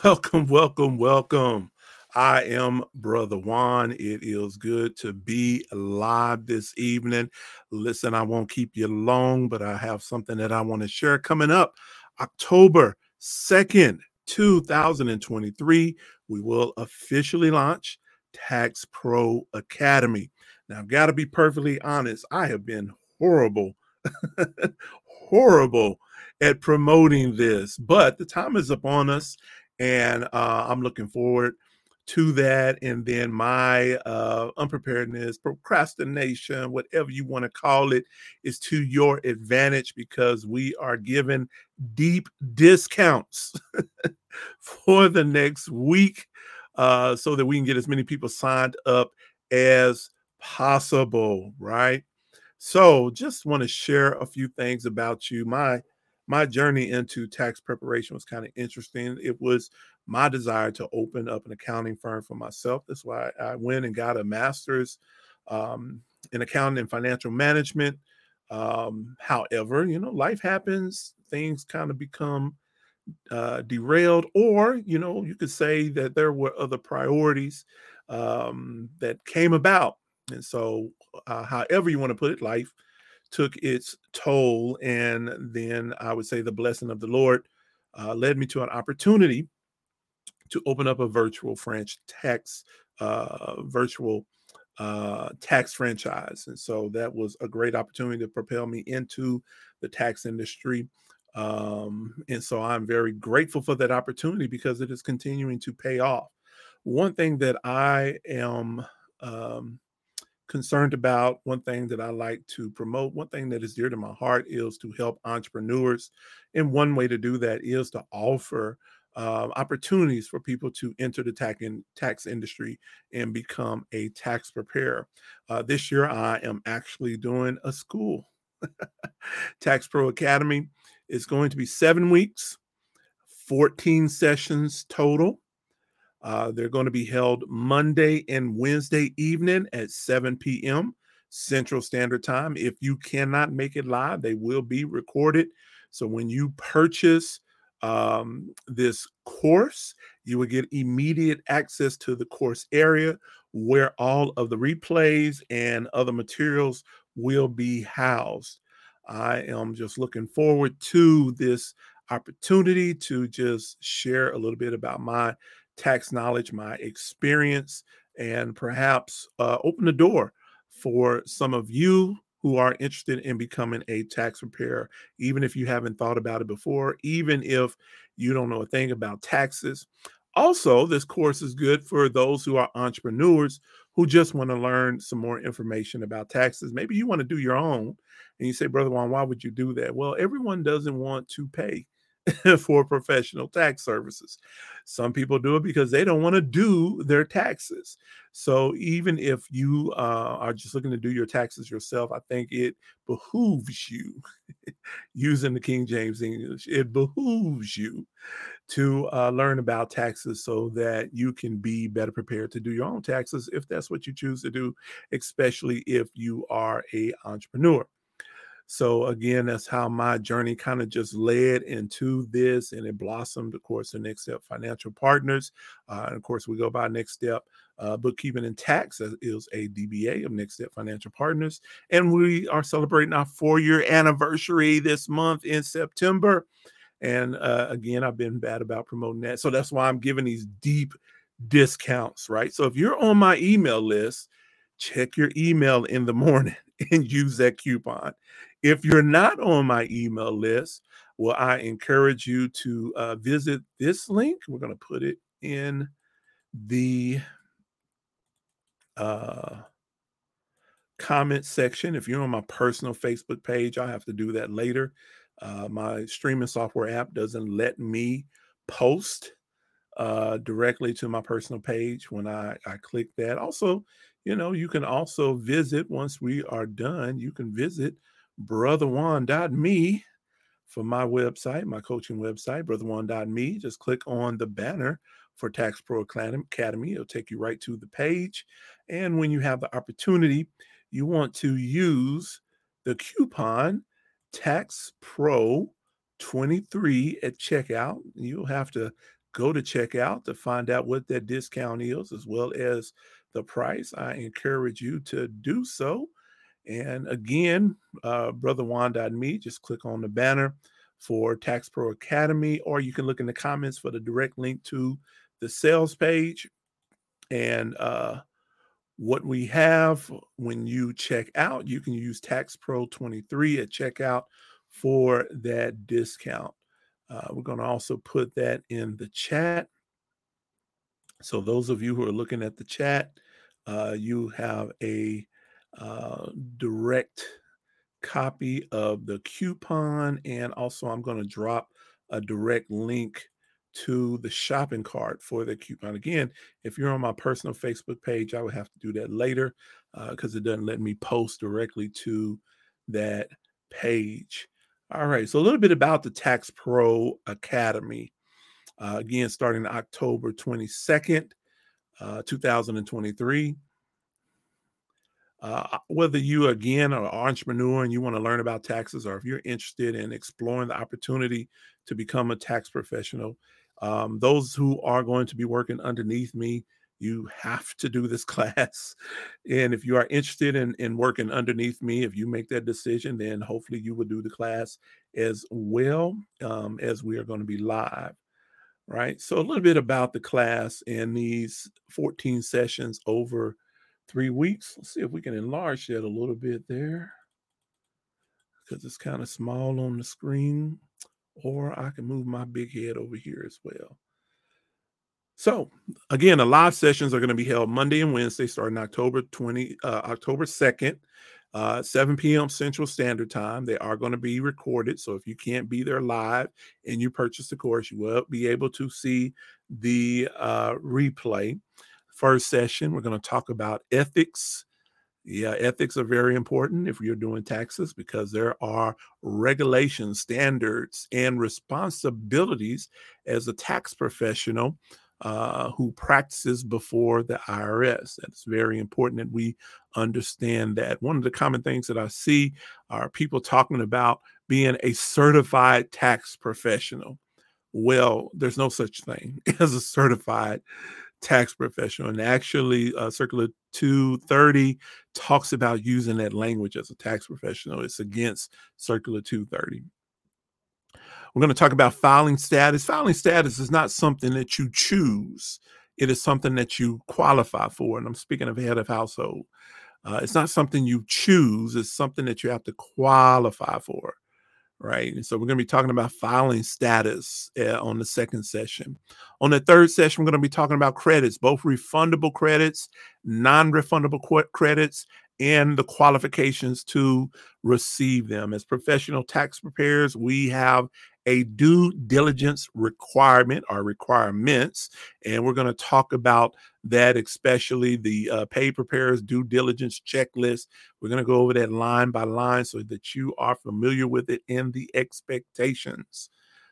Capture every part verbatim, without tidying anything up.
Welcome, welcome, welcome. I am Brother Juan. It is good to be live this evening. Listen, I won't keep you long, but I have something that I want to share coming up October second, two thousand twenty-three. We will officially launch Tax Pro Academy. Now, I've got to be perfectly honest, I have been horrible, horrible at promoting this, but the time is upon us and uh, I'm looking forward to that. And then my uh, unpreparedness, procrastination, whatever you want to call it, is to your advantage because we are given deep discounts for the next week uh, so that we can get as many people signed up as possible, right? So, just want to share a few things about you. My my journey into tax preparation was kind of interesting. It was my desire to open up an accounting firm for myself. That's why I went and got a master's um, in accounting and financial management. Um, however, you know, life happens. Things kind of become uh, derailed, or you know, you could say that there were other priorities um, that came about, and so, uh, however you want to put it, life took its toll, and then I would say the blessing of the Lord uh, led me to an opportunity to open up a virtual French tax, uh, virtual uh, tax franchise. And so that was a great opportunity to propel me into the tax industry. Um, and so I'm very grateful for that opportunity because it is continuing to pay off. One thing that I am um, concerned about, one thing that I like to promote, one thing that is dear to my heart is to help entrepreneurs. And one way to do that is to offer uh, opportunities for people to enter the tax, in, tax industry and become a tax preparer. Uh, this year, I am actually doing a school. Tax Pro Academy is going to be seven weeks, fourteen sessions total. Uh, they're going to be held Monday and Wednesday evening at seven p.m. Central Standard Time. If you cannot make it live, they will be recorded. So when you purchase um, this course, you will get immediate access to the course area where all of the replays and other materials will be housed. I am just looking forward to this opportunity to just share a little bit about my tax knowledge, my experience, and perhaps uh, open the door for some of you who are interested in becoming a tax preparer, even if you haven't thought about it before, even if you don't know a thing about taxes. Also, this course is good for those who are entrepreneurs who just want to learn some more information about taxes. Maybe you want to do your own and you say, Brother Juan, why would you do that? Well, everyone doesn't want to pay for professional tax services. Some people do it because they don't want to do their taxes. So even if you uh, are just looking to do your taxes yourself, I think it behooves you, using the King James English, it behooves you to uh, learn about taxes so that you can be better prepared to do your own taxes if that's what you choose to do, especially if you are a entrepreneur. So again, that's how my journey kind of just led into this, and it blossomed. Of course, the Next Step Financial Partners, uh, and of course, we go by Next Step uh, Bookkeeping and Tax as is a D B A of Next Step Financial Partners, and we are celebrating our four-year anniversary this month in September. And uh, again, I've been bad about promoting that, so that's why I'm giving these deep discounts, right? So if you're on my email list, check your email in the morning and use that coupon. If you're not on my email list, well, I encourage you to uh, visit this link. We're going to put it in the uh, comment section. If you're on my personal Facebook page, I have to do that later. Uh, my streaming software app doesn't let me post uh, directly to my personal page when I, I click that. Also, you know, you can also visit once we are done, you can visit brother juan dot me for my website, my coaching website, brother juan dot me. Just click on the banner for Tax Pro Academy. It'll take you right to the page. And when you have the opportunity, you want to use the coupon Tax Pro twenty-three at checkout. You'll have to go to checkout to find out what that discount is, as well as the price. I encourage you to do so. And again, uh, brother juan dot me, just click on the banner for Tax Pro Academy, or you can look in the comments for the direct link to the sales page. And uh, what we have when you check out, you can use Tax Pro twenty-three at checkout for that discount. Uh, we're going to also put that in the chat. So those of you who are looking at the chat, uh, you have a uh, direct copy of the coupon. And also I'm going to drop a direct link to the shopping cart for the coupon. Again, if you're on my personal Facebook page, I would have to do that later because uh, it doesn't let me post directly to that page. All right, so a little bit about the Tax Pro Academy. Uh, again, starting October twenty-second, uh, two thousand twenty-three. Uh, whether you, again, are an entrepreneur and you want to learn about taxes, or if you're interested in exploring the opportunity to become a tax professional, um, those who are going to be working underneath me, you have to do this class. And if you are interested in, in working underneath me, if you make that decision, then hopefully you will do the class as well, um, as we are going to be live. Right. So a little bit about the class and these fourteen sessions over three weeks. Let's see if we can enlarge that a little bit there, because it's kind of small on the screen, or I can move my big head over here as well. So again, the live sessions are going to be held Monday and Wednesday, starting October twentieth, uh, October second, uh, seven p.m. Central Standard Time. They are going to be recorded. So if you can't be there live and you purchase the course, you will be able to see the uh, replay. First session, we're going to talk about ethics. Yeah, ethics are very important if you're doing taxes, because there are regulations, standards, and responsibilities as a tax professional uh, who practices before the I R S. It's very important that we understand that. One of the common things that I see are people talking about being a certified tax professional. Well, there's no such thing as a certified tax professional. And actually, uh, Circular two thirty talks about using that language as a tax professional. It's against Circular two thirty. We're going to talk about filing status. Filing status is not something that you choose. It is something that you qualify for. And I'm speaking of head of household. Uh, it's not something you choose. It's something that you have to qualify for. Right. And so we're going to be talking about filing status uh, on the second session. On the third session, we're going to be talking about credits, both refundable credits, non-refundable qu- credits, and the qualifications to receive them. As professional tax preparers, we have a due diligence requirement or requirements, and we're going to talk about that, especially the uh, paid preparers due diligence checklist. We're going to go over that line by line so that you are familiar with it and the expectations.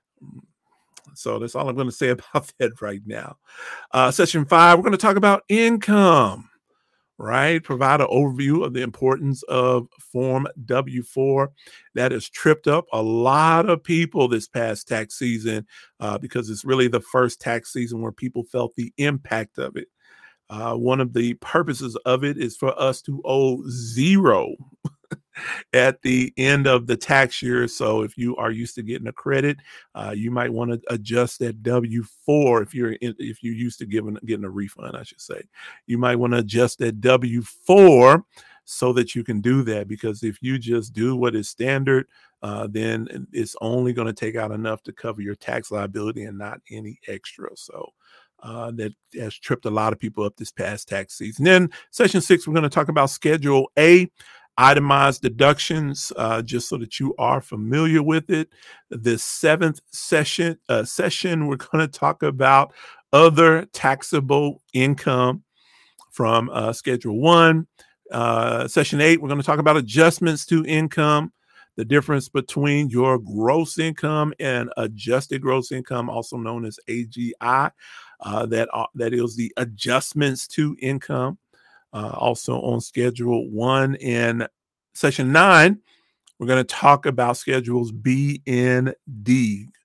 So that's all I'm going to say about that right now. Uh, session five, we're going to talk about income. Right? Provide an overview of the importance of Form W four. That has tripped up a lot of people this past tax season uh, because it's really the first tax season where people felt the impact of it. Uh, one of the purposes of it is for us to owe zero at the end of the tax year. So if you are used to getting a credit, uh, you might want to adjust that W four. If you're in, if you're used to giving getting a refund, I should say, you might want to adjust that W four so that you can do that. Because if you just do what is standard, uh, then it's only going to take out enough to cover your tax liability and not any extra. So uh, that has tripped a lot of people up this past tax season. Then session six, we're going to talk about Schedule A. Itemized deductions, uh, just so that you are familiar with it. The seventh session, uh, session, we're going to talk about other taxable income from uh, Schedule One. Uh, session eight, we're going to talk about adjustments to income, the difference between your gross income and adjusted gross income, also known as A G I. Uh, that uh, that is the adjustments to income. Uh, also on Schedule One. In Session Nine, we're going to talk about Schedules B and D.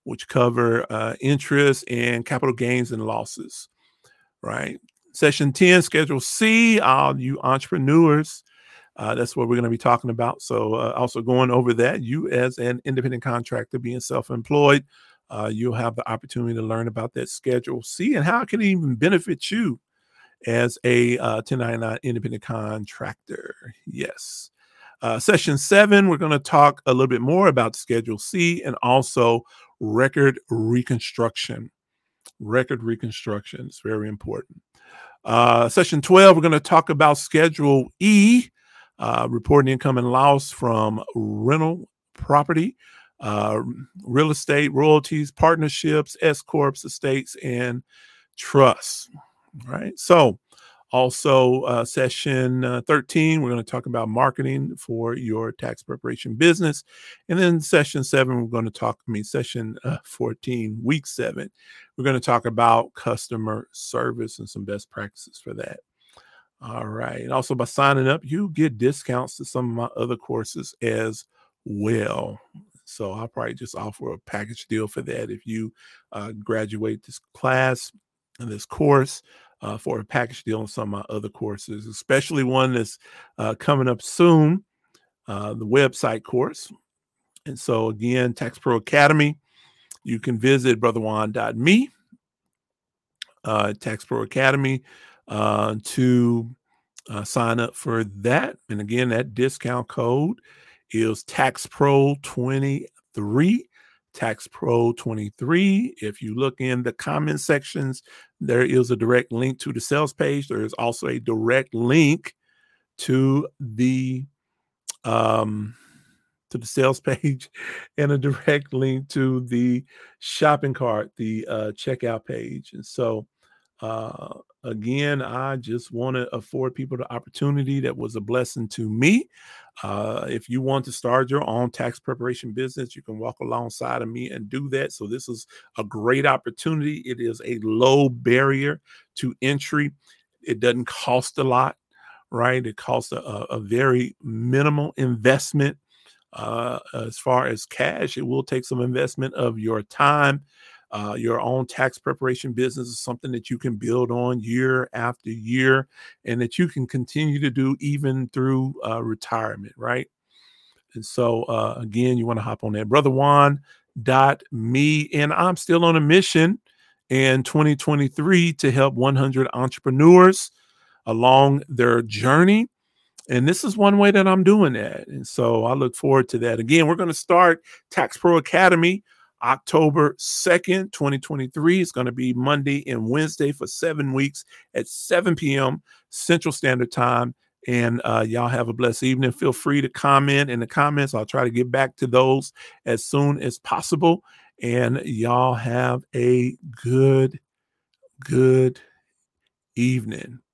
which cover uh, interest and capital gains and losses, right? Session ten, Schedule C, all you entrepreneurs. Uh, that's what we're going to be talking about. So uh, also going over that, you as an independent contractor being self-employed, uh, you'll have the opportunity to learn about that Schedule C and how it can even benefit you as a uh, ten ninety-nine independent contractor. Yes. Uh, session seven, we're going to talk a little bit more about Schedule C and also record reconstruction. Record reconstruction is very important. Uh, session twelve, we're going to talk about Schedule E, uh, reporting income and loss from rental property, uh, real estate, royalties, partnerships, S corps, estates, and trusts. Right. So also uh, session uh, thirteen, we're going to talk about marketing for your tax preparation business. And then session seven, we're going to talk, I mean, session uh, fourteen, week seven, we're going to talk about customer service and some best practices for that. All right. And also by signing up, you get discounts to some of my other courses as well. So I'll probably just offer a package deal for that. If you uh, graduate this class and this course, uh, for a package deal on some of my other courses, especially one that's uh, coming up soon, uh, the website course. And so again, Tax Pro Academy, you can visit brother juan dot me, uh, Tax Pro Academy, uh, to uh, sign up for that. And again, that discount code is Tax Pro twenty-three. Tax Pro twenty-three. If you look in the comment sections, there is a direct link to the sales page. There is also a direct link to the um, to the sales page and a direct link to the shopping cart, the uh, checkout page. And so, uh, again, I just want to afford people the opportunity that was a blessing to me. Uh, if you want to start your own tax preparation business, you can walk alongside of me and do that. So this is a great opportunity. It is a low barrier to entry. It doesn't cost a lot, right? It costs a, a very minimal investment. Uh, as far as cash, it will take some investment of your time. Uh, your own tax preparation business is something that you can build on year after year and that you can continue to do even through uh, retirement, right? And so, uh, again, you want to hop on that, brother juan dot me. And I'm still on a mission in twenty twenty-three to help one hundred entrepreneurs along their journey. And this is one way that I'm doing that. And so I look forward to that. Again, we're going to start Tax Pro Academy October second, twenty twenty-three. It's going to be Monday and Wednesday for seven weeks at seven p.m. Central Standard Time. And uh, y'all have a blessed evening. Feel free to comment in the comments. I'll try to get back to those as soon as possible. And y'all have a good, good evening.